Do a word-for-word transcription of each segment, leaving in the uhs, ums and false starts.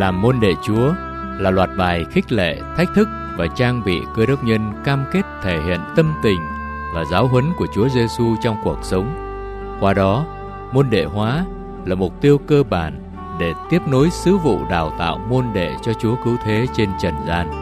làm môn đệ Chúa là loạt bài khích lệ, thách thức và trang bị Cơ Đốc nhân cam kết thể hiện tâm tình và giáo huấn của Chúa Giêsu trong cuộc sống. Qua đó, môn đệ hóa là mục tiêu cơ bản để tiếp nối sứ vụ đào tạo môn đệ cho Chúa Cứu Thế trên trần gian.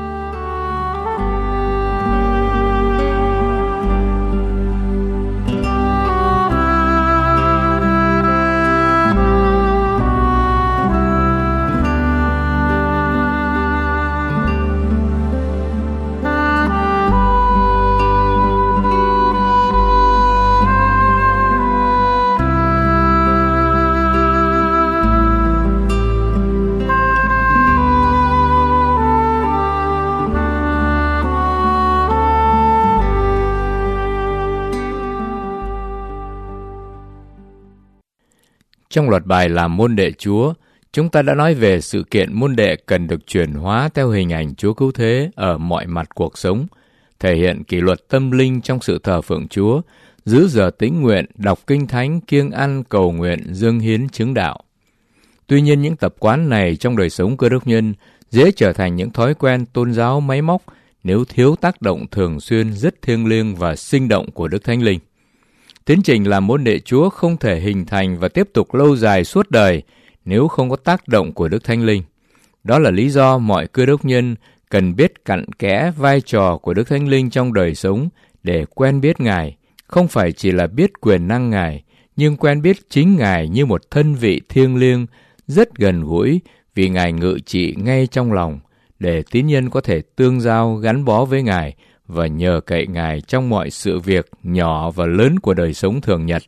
Trong loạt bài làm môn đệ Chúa, chúng ta đã nói về sự kiện môn đệ cần được chuyển hóa theo hình ảnh Chúa Cứu Thế ở mọi mặt cuộc sống, thể hiện kỷ luật tâm linh trong sự thờ phượng Chúa, giữ giờ tĩnh nguyện, đọc kinh thánh, kiêng ăn, cầu nguyện, dâng hiến chứng đạo. Tuy nhiên, những tập quán này trong đời sống Cơ Đốc nhân dễ trở thành những thói quen tôn giáo máy móc nếu thiếu tác động thường xuyên rất thiêng liêng và sinh động của Đức Thánh Linh. Tiến trình làm môn đệ Chúa không thể hình thành và tiếp tục lâu dài suốt đời nếu không có tác động của Đức Thánh Linh. Đó là lý do mọi Cơ Đốc nhân cần biết cặn kẽ vai trò của Đức Thánh Linh trong đời sống để quen biết Ngài, không phải chỉ là biết quyền năng Ngài, nhưng quen biết chính Ngài như một thân vị thiêng liêng, rất gần gũi vì Ngài ngự trị ngay trong lòng, để tín nhân có thể tương giao gắn bó với Ngài và nhờ cậy Ngài trong mọi sự việc nhỏ và lớn của đời sống thường nhật.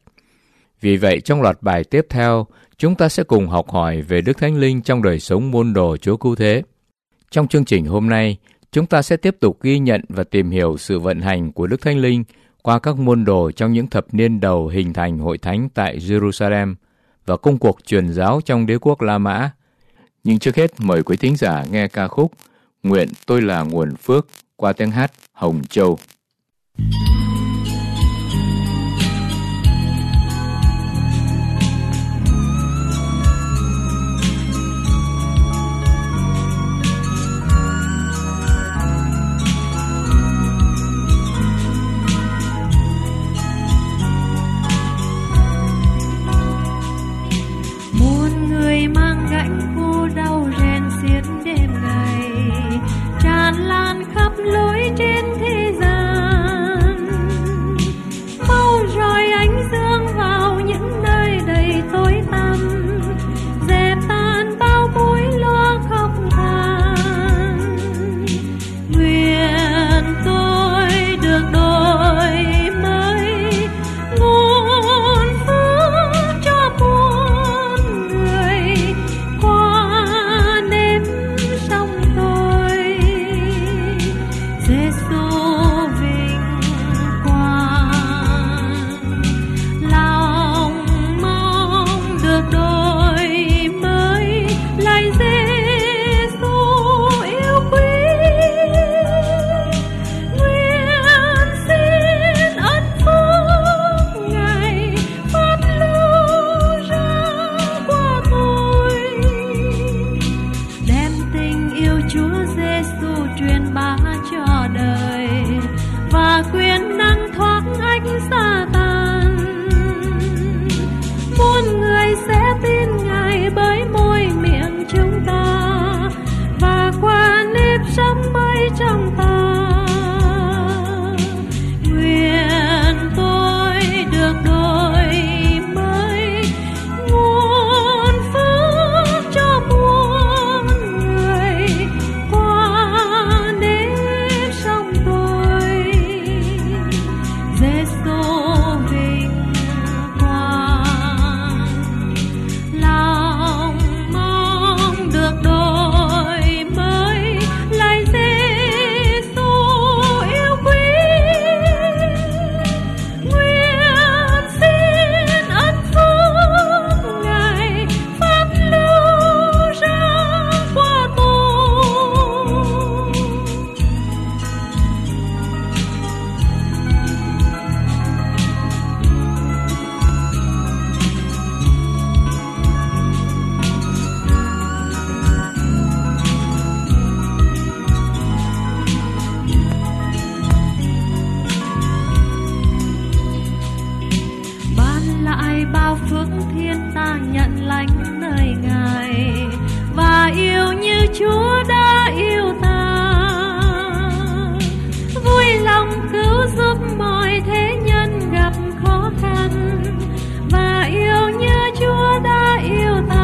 Vì vậy, trong loạt bài tiếp theo, chúng ta sẽ cùng học hỏi về Đức Thánh Linh trong đời sống môn đồ Chúa Cứu Thế. Trong chương trình hôm nay, chúng ta sẽ tiếp tục ghi nhận và tìm hiểu sự vận hành của Đức Thánh Linh qua các môn đồ trong những thập niên đầu hình thành hội thánh tại Jerusalem và công cuộc truyền giáo trong đế quốc La Mã. Nhưng trước hết, mời quý thính giả nghe ca khúc Nguyện Tôi Là Nguồn Phước qua tiếng hát Hồng Châu. Muôn người mang gánh khô đau rèn xiết đêm ngày, tràn lan khắp lối trên thế gian. Mau rọi ánh dương vào những nơi đầy tối tăm, dẹp tan bao mối lo khóc than. Nguyện tôi được đổi mới, nguồn phước cho muôn người qua nếp sống tôi. Giêsu vinh quang, lòng mong được đổi mới, lạy Giêsu yêu quý. Nguyện xin ân phước Ngài phát lưu ra qua tôi, đem tình yêu Chúa Giêsu truyền bá cho đời và quyền năng thoát ách Sa-tan. Muôn người sẽ tin Ngài bởi môi miệng chúng ta và qua nếp sống mới trong ta. Nguyện tôi được đổi mới, nguồn phước cho muôn người qua nếp Chúa đã yêu ta, vui lòng cứu giúp mọi thế nhân gặp khó khăn, và yêu như Chúa đã yêu ta.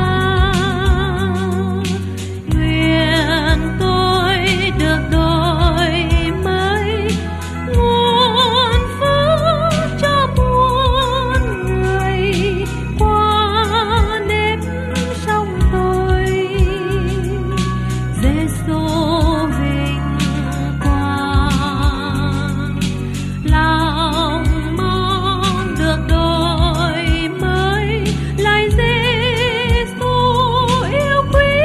Nguyện tôi được đổi mới, nguồn phúc cho muôn người qua nếp sống tôi. Giê-xu vinh quang, lòng mong được đổi mới, lại Giê-xu yêu quý.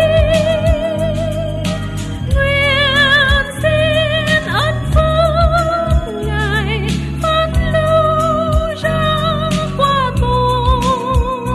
Nguyện xin ân phúc Ngài phát lưu ra qua tôi.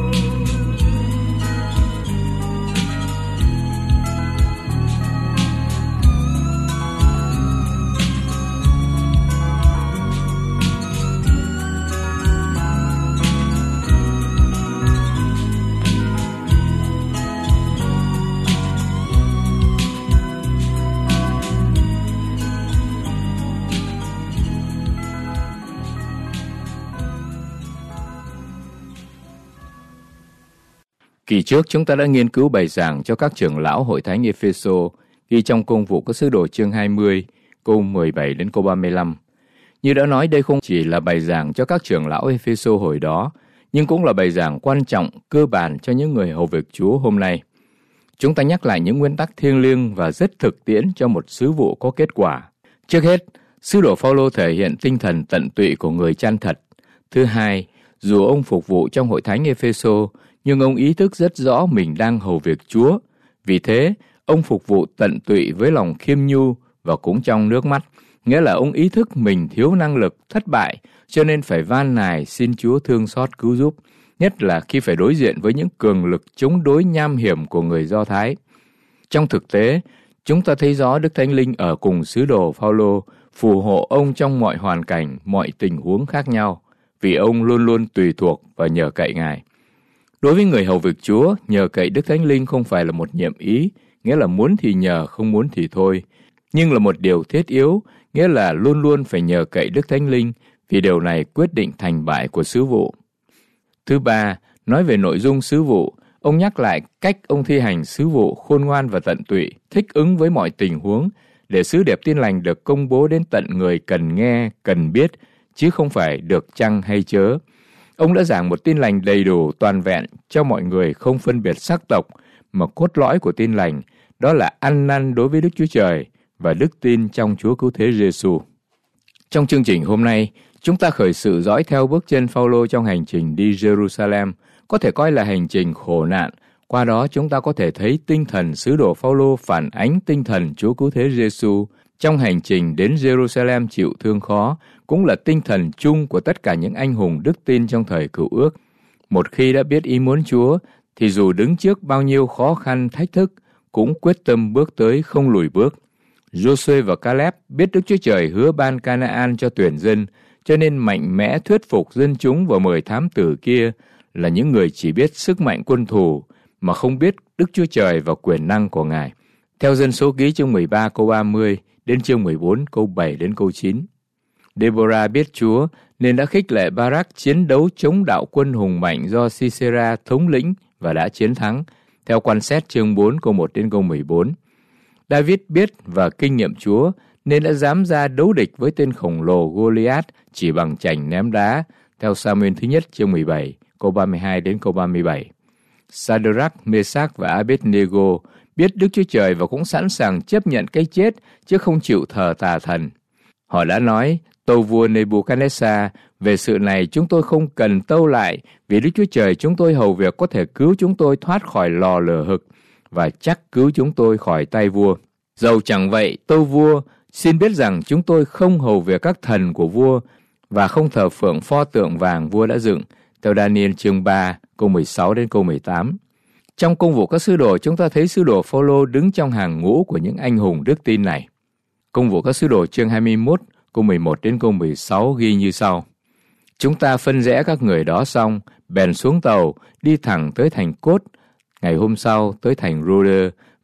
Kỳ trước chúng ta đã nghiên cứu bài giảng cho các trưởng lão hội thánh Epheso ghi trong Công vụ các sứ đồ chương hai mươi, câu mười bảy đến câu ba mươi lăm. Như đã nói, đây không chỉ là bài giảng cho các trưởng lão Epheso hồi đó, nhưng cũng là bài giảng quan trọng, cơ bản cho những người hầu việc Chúa hôm nay. Chúng ta nhắc lại những nguyên tắc thiêng liêng và rất thực tiễn cho một sứ vụ có kết quả. Trước hết, sứ đồ Phao-lô thể hiện tinh thần tận tụy của người chân thật. Thứ hai, dù ông phục vụ trong hội thánh Epheso, nhưng ông ý thức rất rõ mình đang hầu việc Chúa. Vì thế, ông phục vụ tận tụy với lòng khiêm nhu và cũng trong nước mắt, nghĩa là ông ý thức mình thiếu năng lực, thất bại, cho nên phải van nài xin Chúa thương xót cứu giúp, nhất là khi phải đối diện với những cường lực chống đối nham hiểm của người Do Thái. Trong thực tế, chúng ta thấy rõ Đức Thánh Linh ở cùng sứ đồ Phao-lô, phù hộ ông trong mọi hoàn cảnh, mọi tình huống khác nhau, vì ông luôn luôn tùy thuộc và nhờ cậy Ngài. Đối với người hầu việc Chúa, nhờ cậy Đức Thánh Linh không phải là một nhiệm ý, nghĩa là muốn thì nhờ, không muốn thì thôi, nhưng là một điều thiết yếu, nghĩa là luôn luôn phải nhờ cậy Đức Thánh Linh, vì điều này quyết định thành bại của sứ vụ. Thứ ba, nói về nội dung sứ vụ, ông nhắc lại cách ông thi hành sứ vụ khôn ngoan và tận tụy, thích ứng với mọi tình huống, để sứ điệp tin lành được công bố đến tận người cần nghe, cần biết, chứ không phải được chăng hay chớ. Ông đã giảng một tin lành đầy đủ, toàn vẹn cho mọi người không phân biệt sắc tộc, mà cốt lõi của tin lành đó là ăn năn đối với Đức Chúa Trời và đức tin trong Chúa Cứu Thế Giê-xu. Trong chương trình hôm nay, chúng ta khởi sự dõi theo bước chân Phao-lô trong hành trình đi Jerusalem, có thể coi là hành trình khổ nạn. Qua đó chúng ta có thể thấy tinh thần sứ đồ Phao-lô phản ánh tinh thần Chúa Cứu Thế Giê-xu trong hành trình đến Jerusalem chịu thương khó, cũng là tinh thần chung của tất cả những anh hùng đức tin trong thời Cựu Ước. Một khi đã biết ý muốn Chúa, thì dù đứng trước bao nhiêu khó khăn thách thức, cũng quyết tâm bước tới không lùi bước. Giô-suê và Ca-lép biết Đức Chúa Trời hứa ban Ca-na-an cho tuyển dân, cho nên mạnh mẽ thuyết phục dân chúng và mời thám tử kia là những người chỉ biết sức mạnh quân thù, mà không biết Đức Chúa Trời và quyền năng của Ngài. Theo Dân Số Ký chương mười ba câu ba mươi đến chương mười bốn câu bảy đến câu chín. Deborah biết Chúa nên đã khích lệ Barak chiến đấu chống đạo quân hùng mạnh do Sisera thống lĩnh và đã chiến thắng, theo quan xét chương bốn câu một đến câu mười bốn. David biết và kinh nghiệm Chúa nên đã dám ra đấu địch với tên khổng lồ Goliath chỉ bằng chành ném đá, theo Sa-muên thứ nhất chương mười bảy câu ba mươi hai đến câu ba mươi bảy. Sa-đơ-rắc, Mê-sác và Áp-bết-nê-gô biết Đức Chúa Trời và cũng sẵn sàng chấp nhận cái chết chứ không chịu thờ tà thần. Họ đã nói: tâu vua Nebuchadnezzar, về sự này chúng tôi không cần tâu lại, vì Đức Chúa Trời chúng tôi hầu việc có thể cứu chúng tôi thoát khỏi lò lửa hực và chắc cứu chúng tôi khỏi tay vua. Dầu chẳng vậy, tâu vua, xin biết rằng chúng tôi không hầu việc các thần của vua và không thờ phượng pho tượng vàng vua đã dựng, theo Daniel chương ba câu mười sáu đến câu mười tám. Trong công vụ các sứ đồ, chúng ta thấy sứ đồ Phao-lô đứng trong hàng ngũ của những anh hùng đức tin này. Công vụ các sứ đồ chương hai mươi mốt câu mười một đến câu mười sáu ghi như sau: chúng ta phân rẽ các người đó xong, bèn xuống tàu, đi thẳng tới thành Cốt, ngày hôm sau tới thành Rô-đơ, và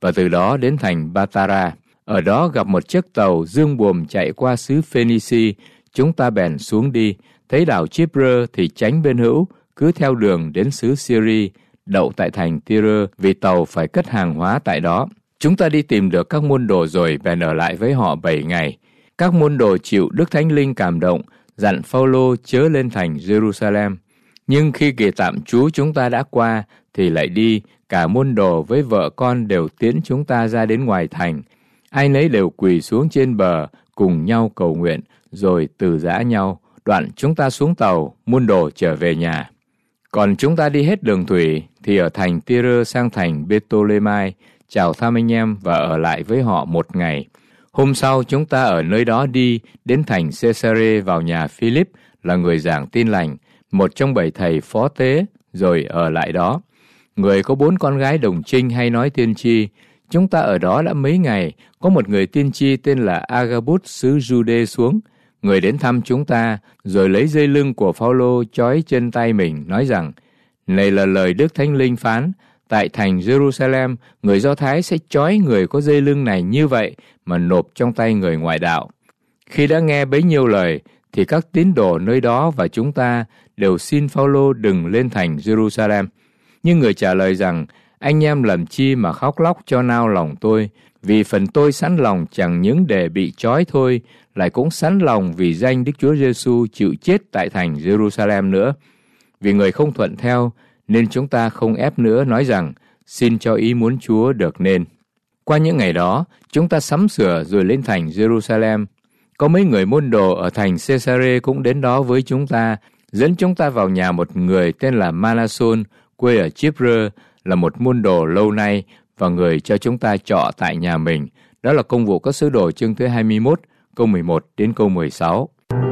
và từ đó đến thành Patara. Ở đó gặp một chiếc tàu dương buồm chạy qua xứ Phoenici, chúng ta bèn xuống đi, thấy đảo Chipre thì tránh bên hữu, cứ theo đường đến xứ Syria, đậu tại thành Tyre vì tàu phải cất hàng hóa tại đó. Chúng ta đi tìm được các môn đồ rồi bèn ở lại với họ bảy ngày. Các môn đồ chịu Đức Thánh Linh cảm động, dặn Phao-lô chớ lên thành Jerusalem. Nhưng khi kỳ tạm trú chúng ta đã qua, thì lại đi, cả môn đồ với vợ con đều tiễn chúng ta ra đến ngoài thành. Ai nấy đều quỳ xuống trên bờ, cùng nhau cầu nguyện, rồi từ giã nhau. Đoạn chúng ta xuống tàu, môn đồ trở về nhà. Còn chúng ta đi hết đường thủy, thì ở thành Tyre sang thành Bê-tô-lê-mai, chào thăm anh em và ở lại với họ một ngày. Hôm sau chúng ta ở nơi đó đi đến thành Cê-sa-rê vào nhà Philip là người giảng tin lành, một trong bảy thầy phó tế, rồi ở lại đó. Người có bốn con gái đồng trinh hay nói tiên tri. Chúng ta ở đó đã mấy ngày, có một người tiên tri tên là Agabus xứ Giu-đê xuống. Người đến thăm chúng ta, rồi lấy dây lưng của Phao-lô trói chân tay mình, nói rằng, này là lời Đức Thánh Linh phán, tại thành Jerusalem, người Do Thái sẽ trói người có dây lưng này như vậy mà nộp trong tay người ngoại đạo. Khi đã nghe bấy nhiêu lời, thì các tín đồ nơi đó và chúng ta đều xin Phao-lô đừng lên thành Jerusalem. Nhưng người trả lời rằng, anh em làm chi mà khóc lóc cho nao lòng tôi, vì phần tôi sẵn lòng chẳng những để bị trói thôi, lại cũng sẵn lòng vì danh Đức Chúa Giêsu chịu chết tại thành Jerusalem nữa. Vì người không thuận theo, nên chúng ta không ép nữa, nói rằng, xin cho ý muốn Chúa được nên. Qua những ngày đó, chúng ta sắm sửa rồi lên thành Jerusalem. Có mấy người môn đồ ở thành Cê-sa-rê cũng đến đó với chúng ta, dẫn chúng ta vào nhà một người tên là Ma-na-sôn, quê ở Chipre, là một môn đồ lâu nay, và người cho chúng ta trọ tại nhà mình. Đó là Công vụ các sứ đồ chương thứ hai mươi mốt, câu mười một đến câu mười sáu.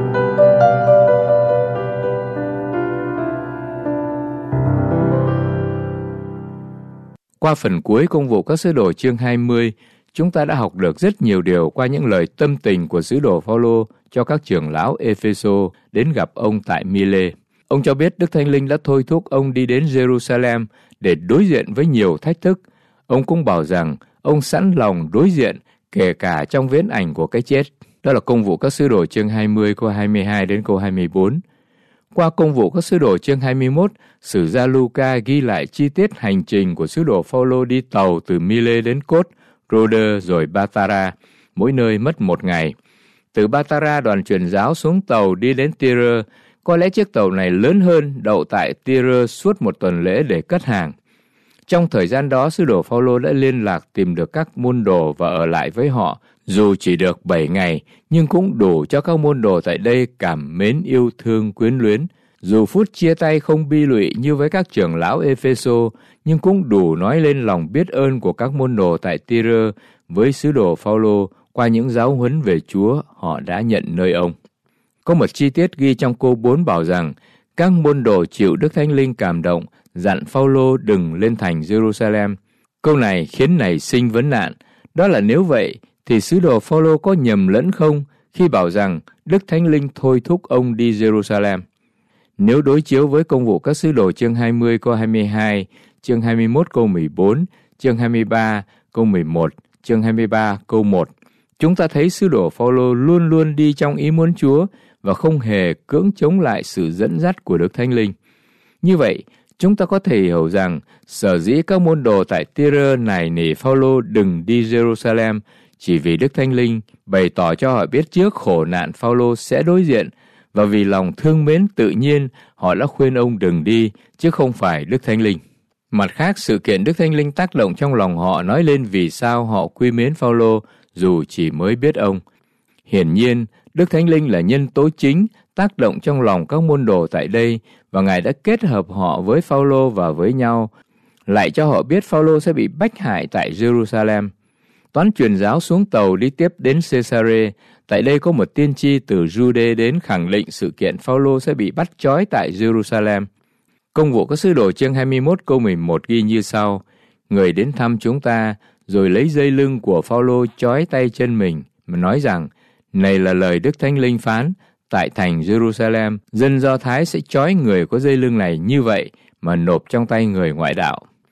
Qua phần cuối Công vụ các sứ đồ chương hai mươi, chúng ta đã học được rất nhiều điều qua những lời tâm tình của sứ đồ Phao-lô cho các trưởng lão Ê-phê-sô đến gặp ông tại Mi-lê. Ông cho biết Đức Thánh Linh đã thôi thúc ông đi đến Jerusalem để đối diện với nhiều thách thức. Ông cũng bảo rằng ông sẵn lòng đối diện kể cả trong viễn ảnh của cái chết. Đó là Công vụ các sứ đồ chương hai mươi câu hai mươi hai đến câu hai mươi bốn. Qua Công vụ các sứ đồ chương hai mươi mốt, sử gia Luca ghi lại chi tiết hành trình của sứ đồ Phao-lô đi tàu từ Mi-lê đến Cốt, Rô-đơ rồi Patara, mỗi nơi mất một ngày. Từ Patara đoàn truyền giáo xuống tàu đi đến Tyre. Có lẽ chiếc tàu này lớn hơn, đậu tại Tyre suốt một tuần lễ để cất hàng. Trong thời gian đó, sứ đồ Phao-lô đã liên lạc tìm được các môn đồ và ở lại với họ. Dù chỉ được bảy ngày, nhưng cũng đủ cho các môn đồ tại đây cảm mến yêu thương quyến luyến. Dù phút chia tay không bi lụy như với các trưởng lão Ê-phê-sô, nhưng cũng đủ nói lên lòng biết ơn của các môn đồ tại Tyre với sứ đồ Phao-lô qua những giáo huấn về Chúa họ đã nhận nơi ông. Có một chi tiết ghi trong câu bốn bảo rằng các môn đồ chịu Đức Thánh Linh cảm động, dặn Phao-lô đừng lên thành Jerusalem. Câu này khiến nảy sinh vấn nạn, đó là nếu vậy thì sứ đồ Phao-lô có nhầm lẫn không khi bảo rằng Đức Thánh Linh thôi thúc ông đi Jerusalem? Nếu đối chiếu với Công vụ các sứ đồ chương hai mươi câu hai mươi hai, chương hai mươi mốt câu mười bốn, chương hai mươi ba câu mười một, chương hai mươi ba câu một, chúng ta thấy sứ đồ Phao-lô luôn luôn đi trong ý muốn Chúa và không hề cưỡng chống lại sự dẫn dắt của Đức Thánh Linh. Như vậy, chúng ta có thể hiểu rằng sở dĩ các môn đồ tại Tyre nài nỉ Phao-lô đừng đi Jerusalem chỉ vì Đức Thánh Linh bày tỏ cho họ biết trước khổ nạn Phao-lô sẽ đối diện, và vì lòng thương mến tự nhiên họ đã khuyên ông đừng đi, chứ không phải Đức Thánh Linh. Mặt khác, sự kiện Đức Thánh Linh tác động trong lòng họ nói lên vì sao họ quý mến Phao-lô dù chỉ mới biết ông. Hiển nhiên, Đức Thánh Linh là nhân tố chính tác động trong lòng các môn đồ tại đây, và Ngài đã kết hợp họ với Phao-lô và với nhau, lại cho họ biết Phao-lô sẽ bị bách hại tại Jerusalem. Toán truyền giáo xuống tàu đi tiếp đến Cê-sa-rê. Tại đây có một tiên tri từ Giu-đê đến khẳng định sự kiện Phao-lô sẽ bị bắt trói tại Jerusalem. Công vụ các sứ đồ chương hai mươi mốt câu mười một ghi như sau: Người đến thăm chúng ta, rồi lấy dây lưng của Phao-lô trói tay chân mình, mà nói rằng, này là lời Đức Thánh Linh phán, tại thành Jerusalem, dân Do Thái sẽ trói người có dây lưng này như vậy mà nộp trong tay người ngoại đạo.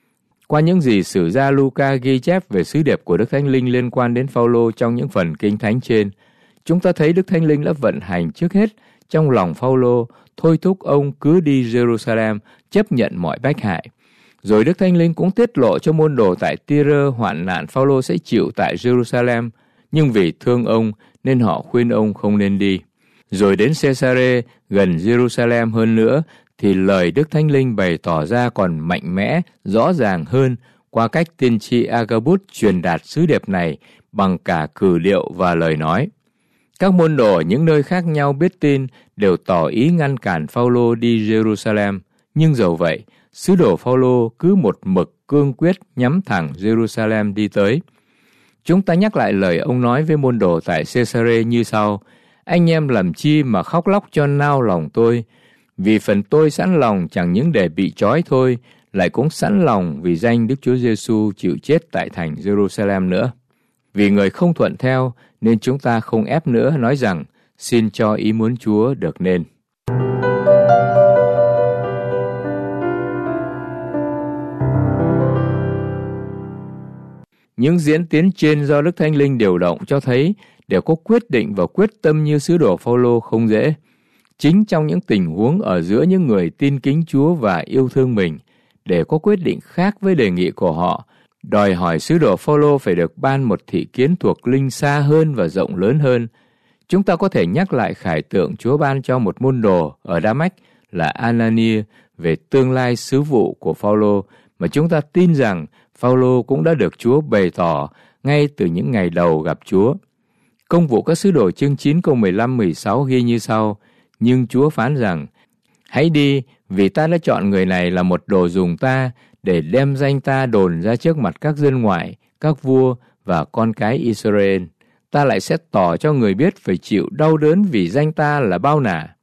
Qua những gì sử gia Luca ghi chép về sứ điệp của Đức Thánh Linh liên quan đến Phao-lô trong những phần Kinh Thánh trên, chúng ta thấy Đức Thánh Linh đã vận hành trước hết trong lòng Phao-lô, thôi thúc ông cứ đi Jerusalem chấp nhận mọi bách hại. Rồi Đức Thánh Linh cũng tiết lộ cho môn đồ tại Tyre hoạn nạn Phao-lô sẽ chịu tại Jerusalem, nhưng vì thương ông nên họ khuyên ông không nên đi. Rồi đến Caesarea gần Jerusalem hơn nữa thì lời Đức Thánh Linh bày tỏ ra còn mạnh mẽ, rõ ràng hơn qua cách tiên tri Agabus truyền đạt sứ điệp này bằng cả cử điệu và lời nói. Các môn đồ ở những nơi khác nhau biết tin đều tỏ ý ngăn cản Phao-lô đi Jerusalem, nhưng dầu vậy, sứ đồ Phao-lô cứ một mực cương quyết nhắm thẳng Jerusalem đi tới. Chúng ta nhắc lại lời ông nói với môn đồ tại Caesarea như sau: anh em làm chi mà khóc lóc cho nao lòng tôi, vì phần tôi sẵn lòng chẳng những để bị trói thôi, lại cũng sẵn lòng vì danh Đức Chúa Giêsu chịu chết tại thành Jerusalem nữa. Vì người không thuận theo nên chúng ta không ép nữa, nói rằng xin cho ý muốn Chúa được nên. Những diễn tiến trên do Đức Thánh Linh điều động cho thấy đều có quyết định và quyết tâm như sứ đồ Phao-lô không dễ. Chính trong những tình huống ở giữa những người tin kính Chúa và yêu thương mình, để có quyết định khác với đề nghị của họ, đòi hỏi sứ đồ Phao-lô phải được ban một thị kiến thuộc linh xa hơn và rộng lớn hơn. Chúng ta có thể nhắc lại khải tượng Chúa ban cho một môn đồ ở Đa-mách là Anania về tương lai sứ vụ của Phao-lô, mà chúng ta tin rằng Phao-lô cũng đã được Chúa bày tỏ ngay từ những ngày đầu gặp Chúa. Công vụ các sứ đồ chương chín câu mười lăm mười sáu ghi như sau: nhưng Chúa phán rằng, hãy đi, vì ta đã chọn người này là một đồ dùng ta, để đem danh ta đồn ra trước mặt các dân ngoại, các vua và con cái Israel. Ta lại sẽ tỏ cho người biết phải chịu đau đớn vì danh ta là bao nả.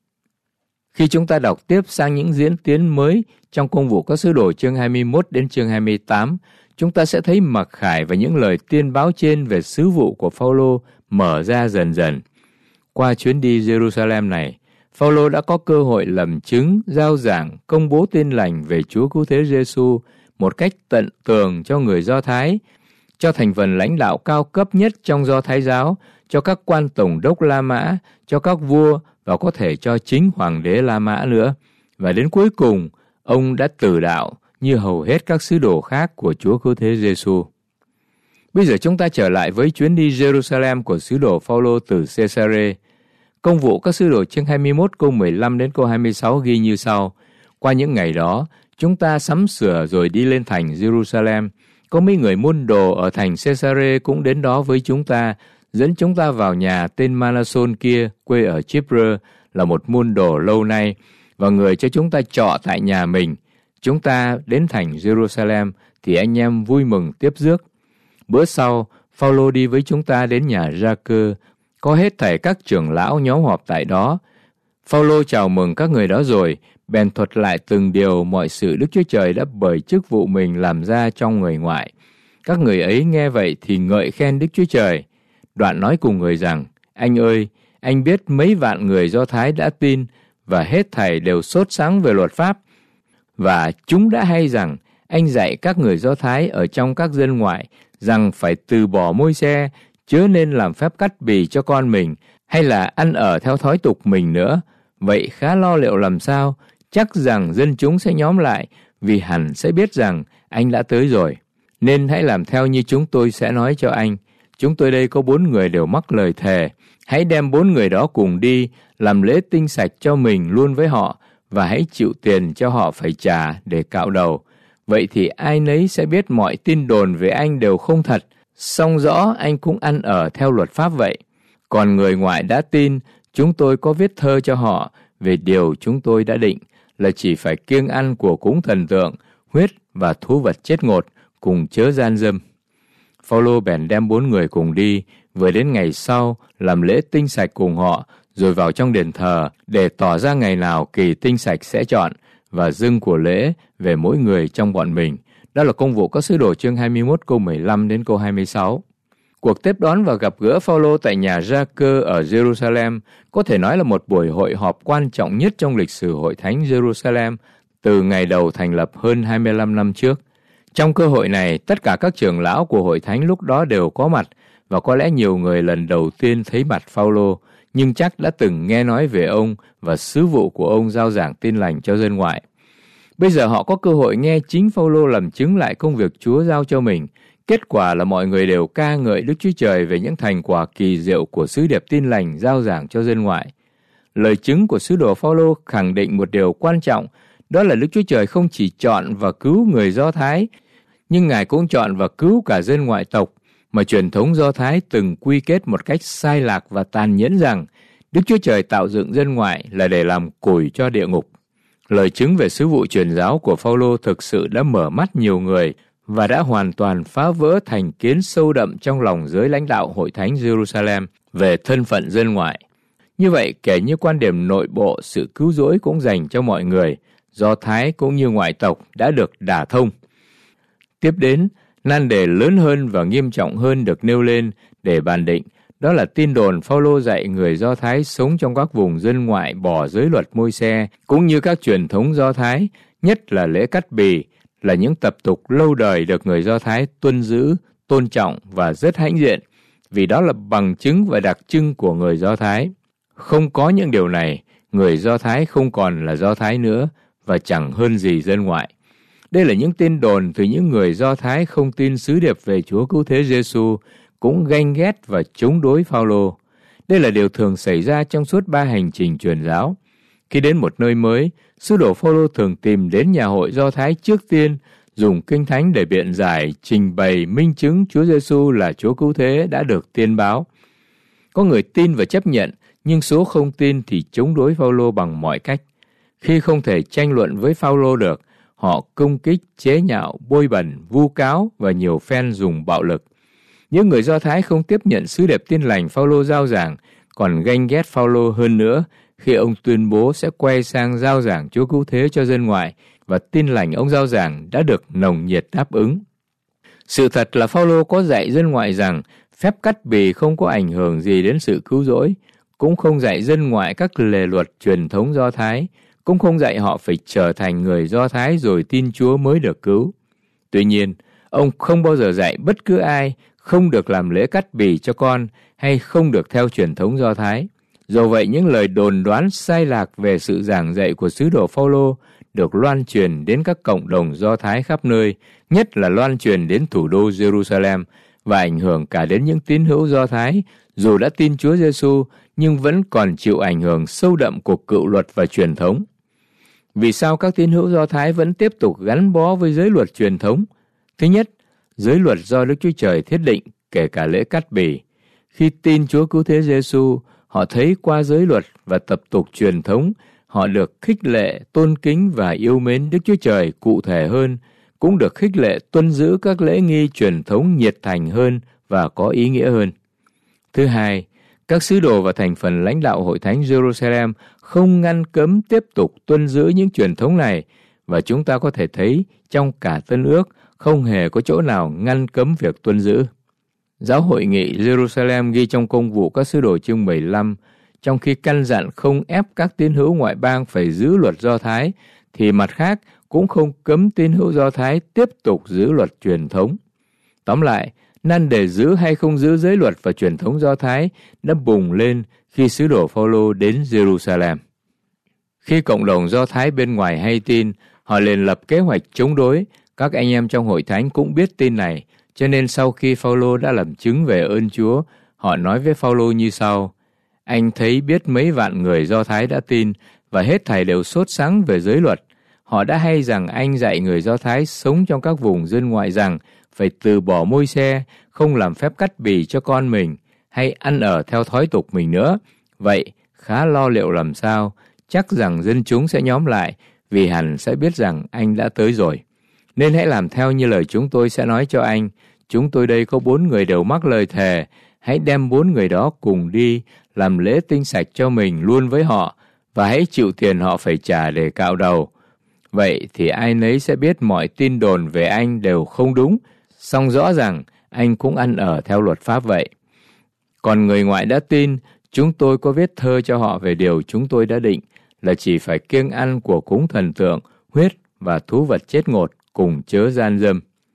Khi chúng ta đọc tiếp sang những diễn tiến mới trong công vụ các sứ đồ chương hai mươi mốt đến chương hai mươi tám, chúng ta sẽ thấy mặc khải và những lời tiên báo trên về sứ vụ của Phao-lô mở ra dần dần. Qua chuyến đi Jerusalem này, Phao-lô đã có cơ hội làm chứng, rao giảng, công bố tin lành về Chúa Cứu Thế Giêsu một cách tận tường cho người Do Thái, cho thành phần lãnh đạo cao cấp nhất trong Do Thái giáo, cho các quan tổng đốc La Mã, cho các vua và có thể cho chính hoàng đế La Mã nữa. Và đến cuối cùng, ông đã tử đạo như hầu hết các sứ đồ khác của Chúa Cứu Thế Giêsu. Bây giờ chúng ta trở lại với chuyến đi Jerusalem của sứ đồ Phao-lô từ Caesarea. Công vụ các sứ đồ chương hai mươi mốt câu mười lăm đến câu hai mươi sáu ghi như sau: qua những ngày đó, chúng ta sắm sửa rồi đi lên thành Jerusalem. Có mấy người môn đồ ở thành Caesarea cũng đến đó với chúng ta, dẫn chúng ta vào nhà tên Manason kia, quê ở Chipre, là một môn đồ lâu nay, và người cho chúng ta trọ tại nhà mình. Chúng ta đến thành Jerusalem thì anh em vui mừng tiếp rước. Bữa sau, Phao-lô đi với chúng ta đến nhà Gia-cơ, có hết thảy các trưởng lão nhóm họp tại đó. Phao-lô chào mừng các người đó rồi, bèn thuật lại từng điều mọi sự Đức Chúa Trời đã bởi chức vụ mình làm ra trong người ngoại. Các người ấy nghe vậy thì ngợi khen Đức Chúa Trời. Đoạn nói cùng người rằng, anh ơi, anh biết mấy vạn người Do Thái đã tin và hết thảy đều sốt sáng về luật pháp. Và chúng đã hay rằng anh dạy các người Do Thái ở trong các dân ngoại rằng phải từ bỏ Môi-se, chớ nên làm phép cắt bì cho con mình, hay là ăn ở theo thói tục mình nữa. Vậy khá lo liệu làm sao? Chắc rằng dân chúng sẽ nhóm lại, vì hẳn sẽ biết rằng anh đã tới rồi. Nên hãy làm theo như chúng tôi sẽ nói cho anh. Chúng tôi đây có bốn người đều mắc lời thề. Hãy đem bốn người đó cùng đi, làm lễ tinh sạch cho mình luôn với họ, và hãy chịu tiền cho họ phải trả để cạo đầu. Vậy thì ai nấy sẽ biết mọi tin đồn về anh đều không thật, song rõ anh cũng ăn ở theo luật pháp vậy. Còn người ngoại đã tin, chúng tôi có viết thơ cho họ về điều chúng tôi đã định, là chỉ phải kiêng ăn của cúng thần tượng, huyết và thú vật chết ngột, cùng chớ gian dâm. Phao-lô bèn đem bốn người cùng đi, vừa đến ngày sau làm lễ tinh sạch cùng họ, rồi vào trong đền thờ để tỏ ra ngày nào kỳ tinh sạch sẽ chọn, và dâng của lễ về mỗi người trong bọn mình. Đó là công vụ các sứ đồ chương hai mươi mốt câu mười lăm đến câu hai mươi sáu. Cuộc tiếp đón và gặp gỡ Phao-lô tại nhà Gia-cơ ở Jerusalem có thể nói là một buổi hội họp quan trọng nhất trong lịch sử hội thánh Jerusalem từ ngày đầu thành lập hơn hai mươi lăm năm trước. Trong cơ hội này, tất cả các trưởng lão của hội thánh lúc đó đều có mặt, và có lẽ nhiều người lần đầu tiên thấy mặt Phao-lô, nhưng chắc đã từng nghe nói về ông và sứ vụ của ông rao giảng tin lành cho dân ngoại. Bây giờ họ có cơ hội nghe chính Phao-lô làm chứng lại công việc Chúa giao cho mình. Kết quả là mọi người đều ca ngợi Đức Chúa Trời về những thành quả kỳ diệu của sứ điệp tin lành rao giảng cho dân ngoại. Lời chứng của sứ đồ Phao-lô khẳng định một điều quan trọng, đó là Đức Chúa Trời không chỉ chọn và cứu người Do Thái, nhưng Ngài cũng chọn và cứu cả dân ngoại tộc, mà truyền thống Do Thái từng quy kết một cách sai lạc và tàn nhẫn rằng Đức Chúa Trời tạo dựng dân ngoại là để làm củi cho địa ngục. Lời chứng về sứ vụ truyền giáo của Phao-lô thực sự đã mở mắt nhiều người và đã hoàn toàn phá vỡ thành kiến sâu đậm trong lòng giới lãnh đạo hội thánh Jerusalem về thân phận dân ngoại. Như vậy, kể như quan điểm nội bộ, sự cứu rỗi cũng dành cho mọi người, Do Thái cũng như ngoại tộc đã được đả thông. Tiếp đến, nan đề lớn hơn và nghiêm trọng hơn được nêu lên để bàn định, đó là tin đồn Phao-lô dạy người Do Thái sống trong các vùng dân ngoại bỏ giới luật Môi-se, cũng như các truyền thống Do Thái, nhất là lễ cắt bì, là những tập tục lâu đời được người Do Thái tuân giữ, tôn trọng và rất hãnh diện, vì đó là bằng chứng và đặc trưng của người Do Thái. Không có những điều này, người Do Thái không còn là Do Thái nữa và chẳng hơn gì dân ngoại. Đây là những tin đồn từ những người Do Thái không tin sứ điệp về Chúa Cứu Thế Giêsu, cũng ganh ghét và chống đối Phao-lô. Đây là điều thường xảy ra trong suốt ba hành trình truyền giáo. Khi đến một nơi mới, sứ đồ Phao-lô thường tìm đến nhà hội Do Thái trước tiên, dùng Kinh Thánh để biện giải, trình bày, minh chứng Chúa Giêsu là Chúa Cứu Thế đã được tiên báo. Có người tin và chấp nhận, nhưng số không tin thì chống đối Phao-lô bằng mọi cách. Khi không thể tranh luận với Phao-lô được, họ công kích, chế nhạo, bôi bẩn, vu cáo và nhiều phen dùng bạo lực. Những người Do Thái không tiếp nhận sứ điệp tin lành Phao-lô rao giảng, còn ganh ghét Phao-lô hơn nữa khi ông tuyên bố sẽ quay sang rao giảng Chúa Cứu Thế cho dân ngoại, và tin lành ông rao giảng đã được nồng nhiệt đáp ứng. Sự thật là Phao-lô có dạy dân ngoại rằng phép cắt bì không có ảnh hưởng gì đến sự cứu rỗi, cũng không dạy dân ngoại các lề luật truyền thống Do Thái, cũng không dạy họ phải trở thành người Do Thái rồi tin Chúa mới được cứu. Tuy nhiên, ông không bao giờ dạy bất cứ ai không được làm lễ cắt bì cho con hay không được theo truyền thống Do Thái. Do vậy, những lời đồn đoán sai lạc về sự giảng dạy của sứ đồ Phao-lô được loan truyền đến các cộng đồng Do Thái khắp nơi, nhất là loan truyền đến thủ đô Jerusalem và ảnh hưởng cả đến những tín hữu Do Thái, dù đã tin Chúa Giêsu nhưng vẫn còn chịu ảnh hưởng sâu đậm của cựu luật và truyền thống. Vì sao các tín hữu Do Thái vẫn tiếp tục gắn bó với giới luật truyền thống? Thứ nhất, giới luật do Đức Chúa Trời thiết định, kể cả lễ cắt bì. Khi tin Chúa Cứu Thế Giêsu, họ thấy qua giới luật và tập tục truyền thống, họ được khích lệ, tôn kính và yêu mến Đức Chúa Trời cụ thể hơn, cũng được khích lệ tuân giữ các lễ nghi truyền thống nhiệt thành hơn và có ý nghĩa hơn. Thứ hai, các sứ đồ và thành phần lãnh đạo hội thánh Jerusalem không ngăn cấm tiếp tục tuân giữ những truyền thống này, và chúng ta có thể thấy trong cả Tân Ước không hề có chỗ nào ngăn cấm việc tuân giữ. Giáo hội nghị Jerusalem ghi trong công vụ các sứ đồ chương mười lăm, trong khi căn dặn không ép các tín hữu ngoại bang phải giữ luật Do Thái, thì mặt khác cũng không cấm tín hữu Do Thái tiếp tục giữ luật truyền thống. Tóm lại, nan đề giữ hay không giữ giới luật và truyền thống Do Thái đã bùng lên khi sứ đồ Phao-lô đến Jerusalem. Khi cộng đồng Do Thái bên ngoài hay tin, họ liền lập kế hoạch chống đối. Các anh em trong hội thánh cũng biết tin này, cho nên sau khi Phao-lô đã làm chứng về ơn Chúa, họ nói với Phao-lô như sau: Anh thấy biết mấy vạn người Do Thái đã tin, và hết thảy đều sốt sắng về giới luật. Họ đã hay rằng anh dạy người Do Thái sống trong các vùng dân ngoại rằng phải từ bỏ Môi-se, không làm phép cắt bì cho con mình, hay ăn ở theo thói tục mình nữa. Vậy, khá lo liệu làm sao, chắc rằng dân chúng sẽ nhóm lại, vì hẳn sẽ biết rằng anh đã tới rồi. Nên hãy làm theo như lời chúng tôi sẽ nói cho anh. Chúng tôi đây có bốn người đều mắc lời thề, hãy đem bốn người đó cùng đi, làm lễ tinh sạch cho mình luôn với họ, và hãy chịu tiền họ phải trả để cạo đầu. Vậy thì ai nấy sẽ biết mọi tin đồn về anh đều không đúng, song rõ rằng anh cũng ăn ở theo luật pháp vậy. Còn người ngoại đã tin, chúng tôi có viết thơ cho họ về điều chúng tôi đã định, là chỉ phải kiêng ăn của cúng thần tượng, huyết và thú vật chết ngột, cùng chớ gian dâm.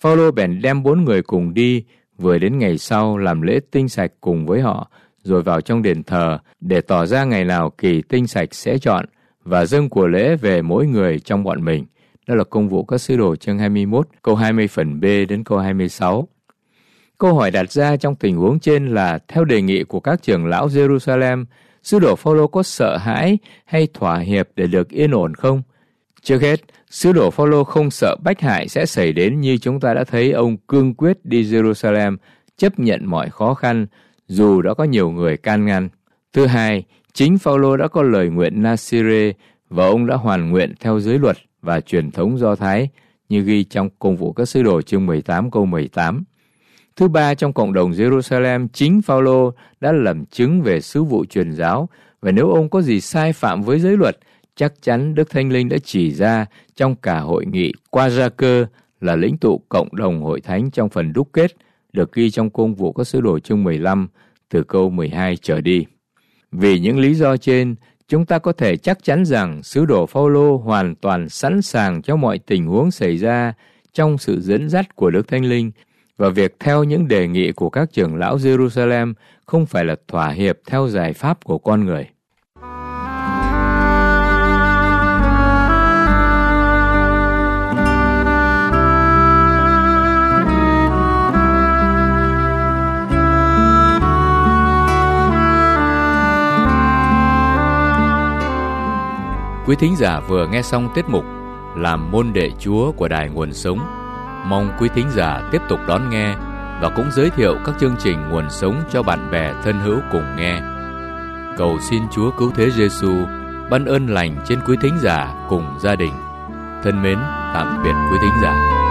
Phao-lô bèn đem bốn người cùng đi, vừa đến ngày sau làm lễ tinh sạch cùng với họ, rồi vào trong đền thờ để tỏ ra ngày nào kỳ tinh sạch sẽ chọn và dâng của lễ về mỗi người trong bọn mình. Đó là Công vụ các sứ đồ chương hai mươi mốt, câu hai mươi phần B đến câu hai mươi sáu. Câu hỏi đặt ra trong tình huống trên là theo đề nghị của các trưởng lão Jerusalem, sứ đồ Phao-lô có sợ hãi hay thỏa hiệp để được yên ổn không? Trước hết, sứ đồ Phao-lô không sợ bách hại sẽ xảy đến, như chúng ta đã thấy ông cương quyết đi Jerusalem, chấp nhận mọi khó khăn, dù đã có nhiều người can ngăn. Thứ hai, chính Phao-lô đã có lời nguyện Nasire và ông đã hoàn nguyện theo giới luật và truyền thống Do Thái, như ghi trong Công vụ các sứ đồ chương mười tám câu mười tám. Thứ ba, trong cộng đồng Jerusalem, chính Phao-lô đã làm chứng về sứ vụ truyền giáo, và nếu ông có gì sai phạm với giới luật, chắc chắn Đức Thánh Linh đã chỉ ra trong cả hội nghị qua gia cơ là lĩnh tụ cộng đồng hội thánh trong phần đúc kết, được ghi trong Công vụ các sứ đồ chương mười lăm từ câu mười hai trở đi. Vì những lý do trên, chúng ta có thể chắc chắn rằng sứ đồ Phao-lô hoàn toàn sẵn sàng cho mọi tình huống xảy ra trong sự dẫn dắt của Đức Thánh Linh, và việc theo những đề nghị của các trưởng lão Jerusalem không phải là thỏa hiệp theo giải pháp của con người. Quý thính giả vừa nghe xong tiết mục Làm môn đệ Chúa của Đài Nguồn Sống. Mong quý thính giả tiếp tục đón nghe và cũng giới thiệu các chương trình Nguồn Sống cho bạn bè thân hữu cùng nghe. Cầu xin Chúa Cứu Thế Giêsu ban ơn lành trên quý thính giả cùng gia đình. Thân mến, tạm biệt quý thính giả.